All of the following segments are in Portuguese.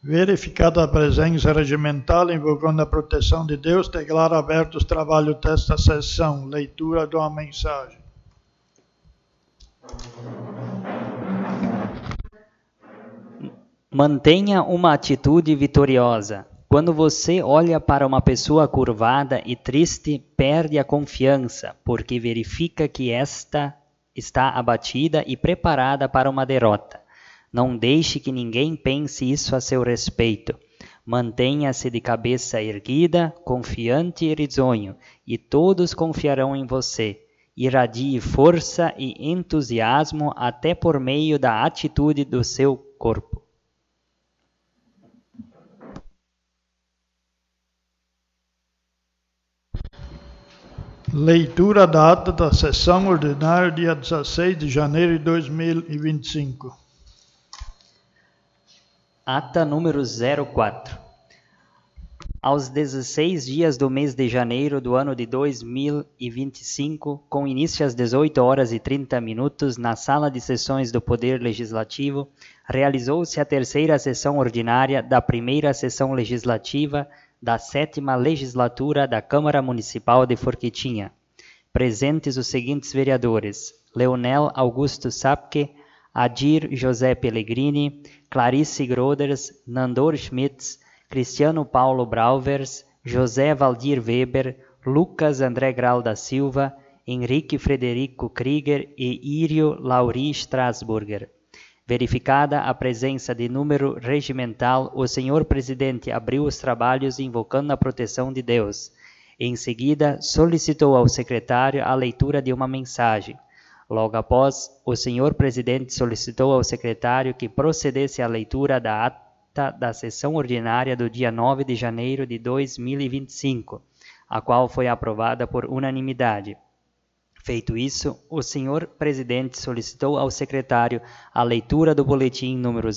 Verificada a presença regimental, invocando a proteção de Deus, declaro abertos os trabalhos desta sessão. Leitura de uma mensagem. Mantenha uma atitude vitoriosa. Quando você olha para uma pessoa curvada e triste, perde a confiança, porque verifica que esta está abatida e preparada para uma derrota. Não deixe que ninguém pense isso a seu respeito. Mantenha-se de cabeça erguida, confiante e risonho, e todos confiarão em você. Irradie força e entusiasmo até por meio da atitude do seu corpo. Leitura da ata da sessão ordinária, dia 16 de janeiro de 2025. Ata número 04. Aos 16 dias do mês de janeiro do ano de 2025, com início às 18 horas e 30 minutos, na Sala de Sessões do Poder Legislativo, realizou-se a terceira sessão ordinária da primeira sessão legislativa da 7ª Legislatura da Câmara Municipal de Forquitinha. Presentes os seguintes vereadores: Leonel Augusto Sapke, Adir José Pellegrini, Clarice Groders, Nandor Schmitz, Cristiano Paulo Brauvers, José Valdir Weber, Lucas André Grau da Silva, Henrique Frederico Krieger e Írio Lauri Strasburger. Verificada a presença de número regimental, o senhor presidente abriu os trabalhos invocando a proteção de Deus. Em seguida, solicitou ao secretário a leitura de uma mensagem. Logo após, o senhor presidente solicitou ao secretário que procedesse à leitura da ata da sessão ordinária do dia 9 de janeiro de 2025, a qual foi aprovada por unanimidade. Feito isso, o senhor presidente solicitou ao secretário a leitura do boletim número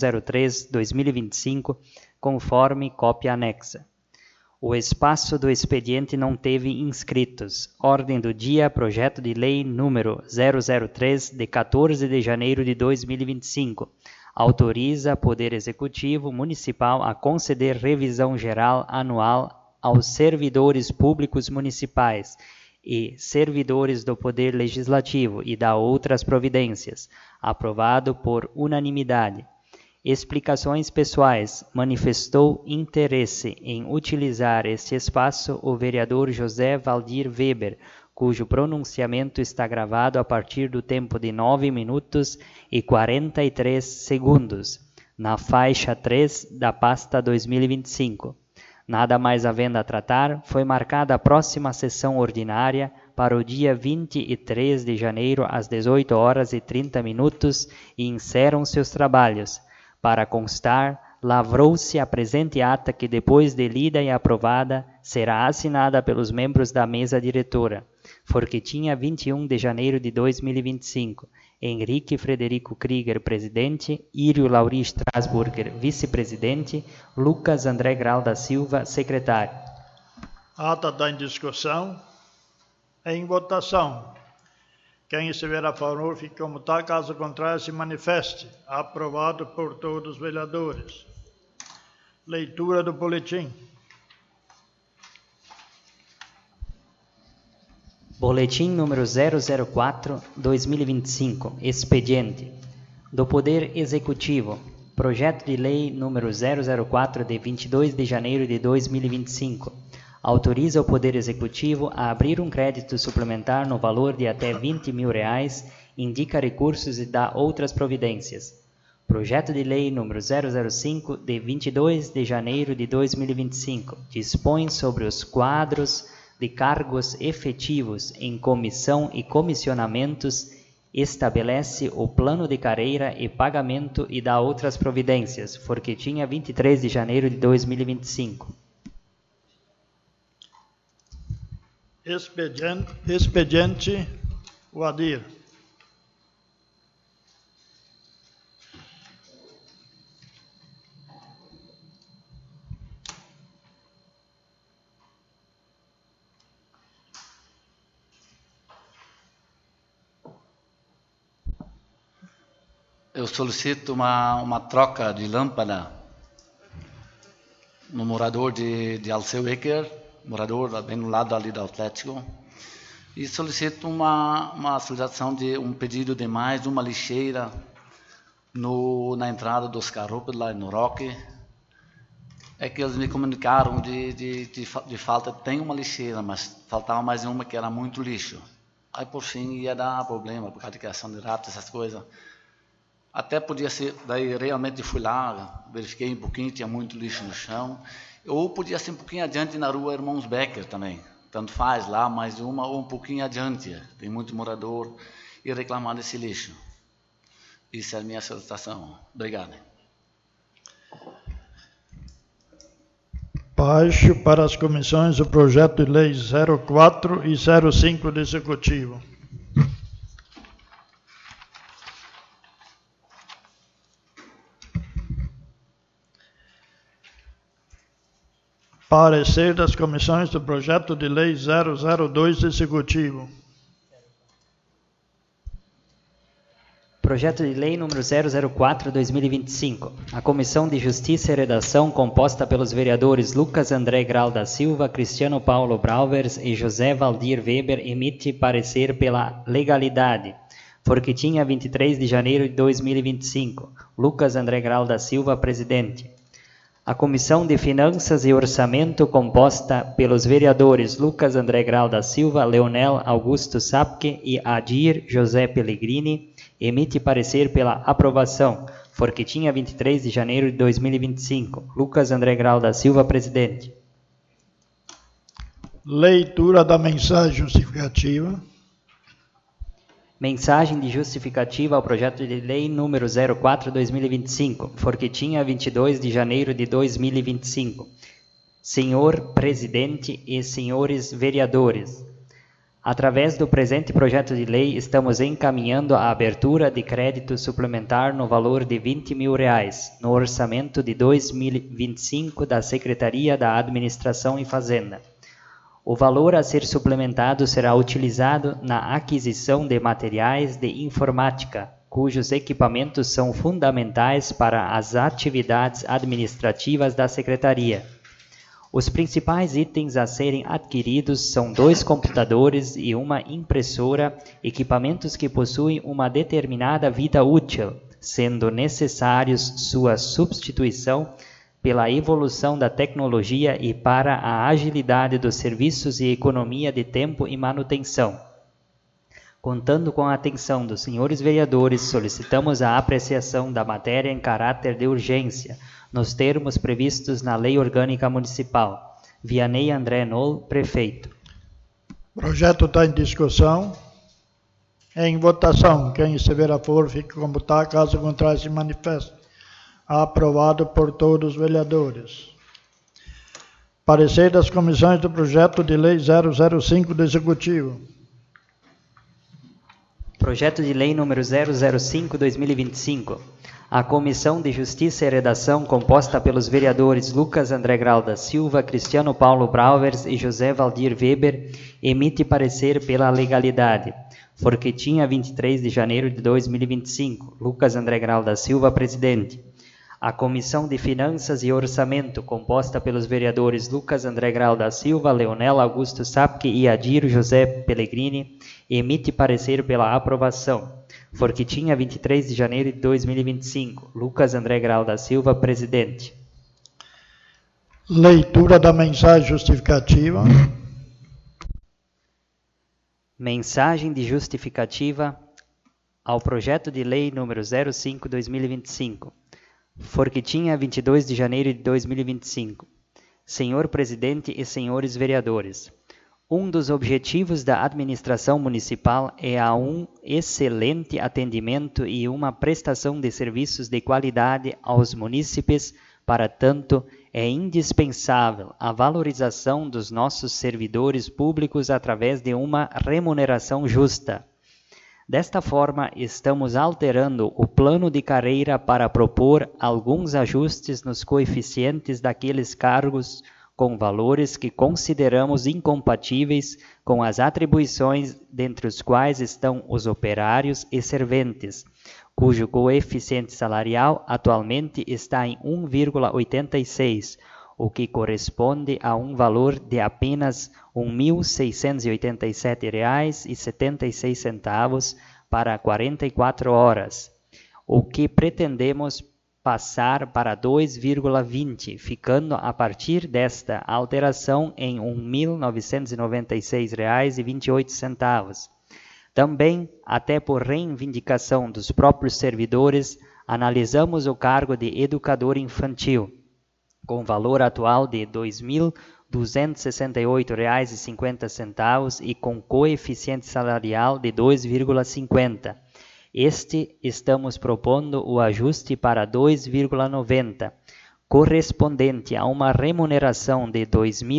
003/2025, conforme cópia anexa. O espaço do expediente não teve inscritos. Ordem do dia, projeto de lei número 003, de 14 de janeiro de 2025. Autoriza Poder Executivo Municipal a conceder revisão geral anual aos servidores públicos municipais e servidores do Poder Legislativo e dá outras providências. Aprovado por unanimidade. Explicações pessoais. Manifestou interesse em utilizar este espaço o vereador José Valdir Weber, cujo pronunciamento está gravado a partir do tempo de 9 minutos e 43 segundos, na faixa 3 da pasta 2025. Nada mais havendo a tratar, foi marcada a próxima sessão ordinária para o dia 23 de janeiro às 18 horas e 30 minutos e encerram-se os trabalhos. Para constar, lavrou-se a presente ata que, depois de lida e aprovada, será assinada pelos membros da mesa diretora. Forquitinha, 21 de janeiro de 2025. Henrique Frederico Krieger, presidente. Írio Lauri Strasburger, vice-presidente. Lucas André Grau da Silva, secretário. Ata está em discussão. Em votação. Quem estiver a favor, fique como está. Caso contrário, se manifeste. Aprovado por todos os vereadores. Leitura do boletim. Boletim número 004/2025. Expediente. Do Poder Executivo. Projeto de Lei número 004, de 22 de janeiro de 2025. Autoriza o Poder Executivo a abrir um crédito suplementar no valor de até R$20 mil, indica recursos e dá outras providências. Projeto de Lei número 005, de 22 de janeiro de 2025, dispõe sobre os quadros de cargos efetivos em comissão e comissionamentos, estabelece o plano de carreira e pagamento e dá outras providências. Forquitinha, 23 de janeiro de 2025. Expediente, o Adir. Eu solicito uma troca de lâmpada no morador de Alceu Ecker, morador bem no lado ali do Atlético, e solicito uma solicitação de um pedido de mais uma lixeira na entrada dos Carrupes, lá no Roque. É que eles me comunicaram de falta, tem uma lixeira, mas faltava mais uma que era muito lixo. Aí, por fim, ia dar problema, por causa de criação de ratos, essas coisas. Até podia ser, daí realmente fui lá, verifiquei um pouquinho, tinha muito lixo no chão. Ou podia ser um pouquinho adiante na rua Irmãos Becker também. Tanto faz lá, mais uma ou um pouquinho adiante. Tem muito morador e reclamar desse lixo. Isso é a minha solicitação. Obrigado. Baixo para as comissões o projeto de lei 04 e 05 do Executivo. Parecer das comissões do projeto de lei 002 do Executivo. Projeto de Lei número 004/2025. A Comissão de Justiça e Redação, composta pelos vereadores Lucas André Grau da Silva, Cristiano Paulo Brauvers e José Valdir Weber, emite parecer pela legalidade. Forquitinha, 23 de janeiro de 2025. Lucas André Grau da Silva, presidente. A Comissão de Finanças e Orçamento, composta pelos vereadores Lucas André Grau da Silva, Leonel Augusto Sapke e Adir José Pellegrini, emite parecer pela aprovação. Forquitinha, 23 de janeiro de 2025. Lucas André Grau da Silva, presidente. Leitura da mensagem justificativa. Mensagem de justificativa ao projeto de lei número 04/2025, Forquitinha, 22 de janeiro de 2025. Senhor Presidente e senhores vereadores, através do presente projeto de lei, estamos encaminhando a abertura de crédito suplementar no valor de R$20 mil no orçamento de 2025 da Secretaria da Administração e Fazenda. O valor a ser suplementado será utilizado na aquisição de materiais de informática, cujos equipamentos são fundamentais para as atividades administrativas da Secretaria. Os principais itens a serem adquiridos são 2 computadores e uma impressora, equipamentos que possuem uma determinada vida útil, sendo necessários sua substituição pela evolução da tecnologia e para a agilidade dos serviços e economia de tempo e manutenção. Contando com a atenção dos senhores vereadores, solicitamos a apreciação da matéria em caráter de urgência, nos termos previstos na Lei Orgânica Municipal. Vianney André Noll, prefeito. O projeto está em discussão. Em votação. Quem estiver a favor, fique como está. Caso contrário, se manifeste. Aprovado por todos os vereadores. Parecer das comissões do projeto de lei 005 do Executivo. Projeto de lei número 005/2025. A Comissão de Justiça e Redação, composta pelos vereadores Lucas André Grau da Silva, Cristiano Paulo Brauvers e José Valdir Weber, emite parecer pela legalidade. Forquitinha, 23 de janeiro de 2025. Lucas André Grau da Silva, presidente. A Comissão de Finanças e Orçamento, composta pelos vereadores Lucas André Grau da Silva, Leonel Augusto Sapke e Adir José Pellegrini, emite parecer pela aprovação. Forquitinha, 23 de janeiro de 2025. Lucas André Grau da Silva, presidente. Leitura da mensagem justificativa. Mensagem de justificativa ao projeto de lei número 05/2025. Forquitinha, 22 de janeiro de 2025. Senhor Presidente e senhores vereadores, um dos objetivos da administração municipal é um excelente atendimento e uma prestação de serviços de qualidade aos munícipes. Para tanto, é indispensável a valorização dos nossos servidores públicos através de uma remuneração justa. Desta forma, estamos alterando o plano de carreira para propor alguns ajustes nos coeficientes daqueles cargos com valores que consideramos incompatíveis com as atribuições, dentre os quais estão os operários e serventes, cujo coeficiente salarial atualmente está em 1,86, o que corresponde a um valor de apenas R$ 1.687,76 para 44 horas, o que pretendemos passar para 2,20, ficando a partir desta alteração em R$ 1.996,28. Também, até por reivindicação dos próprios servidores, analisamos o cargo de educador infantil, com valor atual de R$ 2.268,50 e com coeficiente salarial de 2,50. Estamos propondo o ajuste para 2,90, correspondente a uma remuneração de R$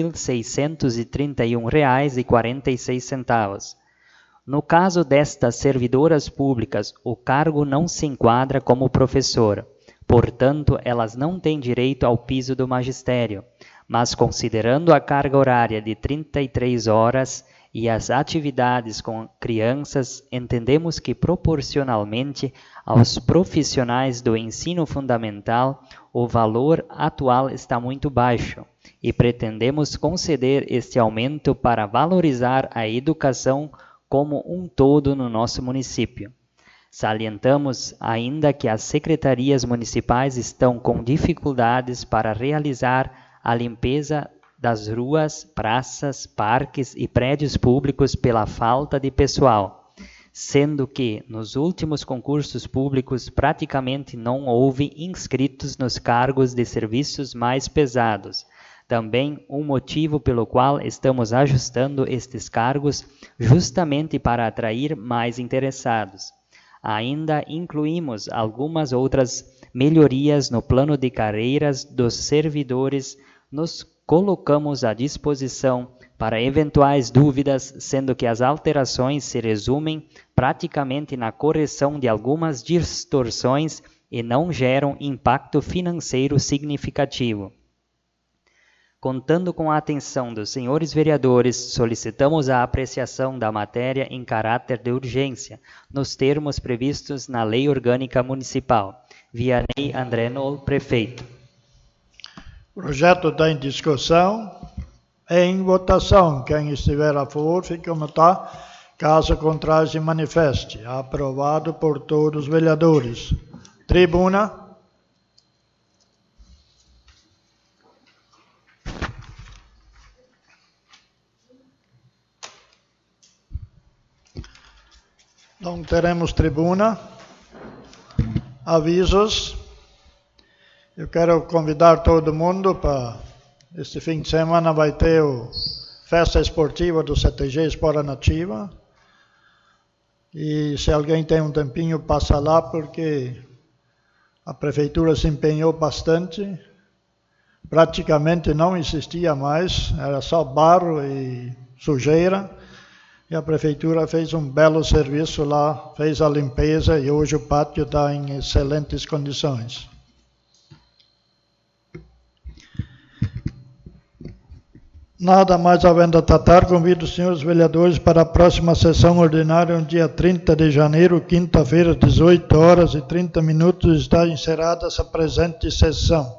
2.631,46. No caso destas servidoras públicas, o cargo não se enquadra como professora, portanto, elas não têm direito ao piso do magistério, mas considerando a carga horária de 33 horas e as atividades com crianças, entendemos que proporcionalmente aos profissionais do ensino fundamental, o valor atual está muito baixo e pretendemos conceder este aumento para valorizar a educação como um todo no nosso município. Salientamos ainda que as secretarias municipais estão com dificuldades para realizar a limpeza das ruas, praças, parques e prédios públicos pela falta de pessoal, sendo que nos últimos concursos públicos praticamente não houve inscritos nos cargos de serviços mais pesados. Também um motivo pelo qual estamos ajustando estes cargos justamente para atrair mais interessados. Ainda incluímos algumas outras melhorias no plano de carreiras dos servidores, nos colocamos à disposição para eventuais dúvidas, sendo que as alterações se resumem praticamente na correção de algumas distorções e não geram impacto financeiro significativo. Contando com a atenção dos senhores vereadores, solicitamos a apreciação da matéria em caráter de urgência, nos termos previstos na Lei Orgânica Municipal. Vianney André Noll, prefeito. O projeto está em discussão. Em votação. Quem estiver a favor, fique como está. Caso contrário, se manifeste. Aprovado por todos os vereadores. Tribuna. Não teremos tribuna. Avisos. Eu quero convidar todo mundo para este fim de semana vai ter a festa esportiva do CTG Espora Nativa. E se alguém tem um tempinho, passa lá, porque a prefeitura se empenhou bastante. Praticamente não existia mais, era só barro e sujeira. E a prefeitura fez um belo serviço lá, fez a limpeza e hoje o pátio está em excelentes condições. Nada mais havendo a tratar, convido os senhores vereadores para a próxima sessão ordinária, no dia 30 de janeiro, quinta-feira, 18 horas e 30 minutos, está encerrada essa presente sessão.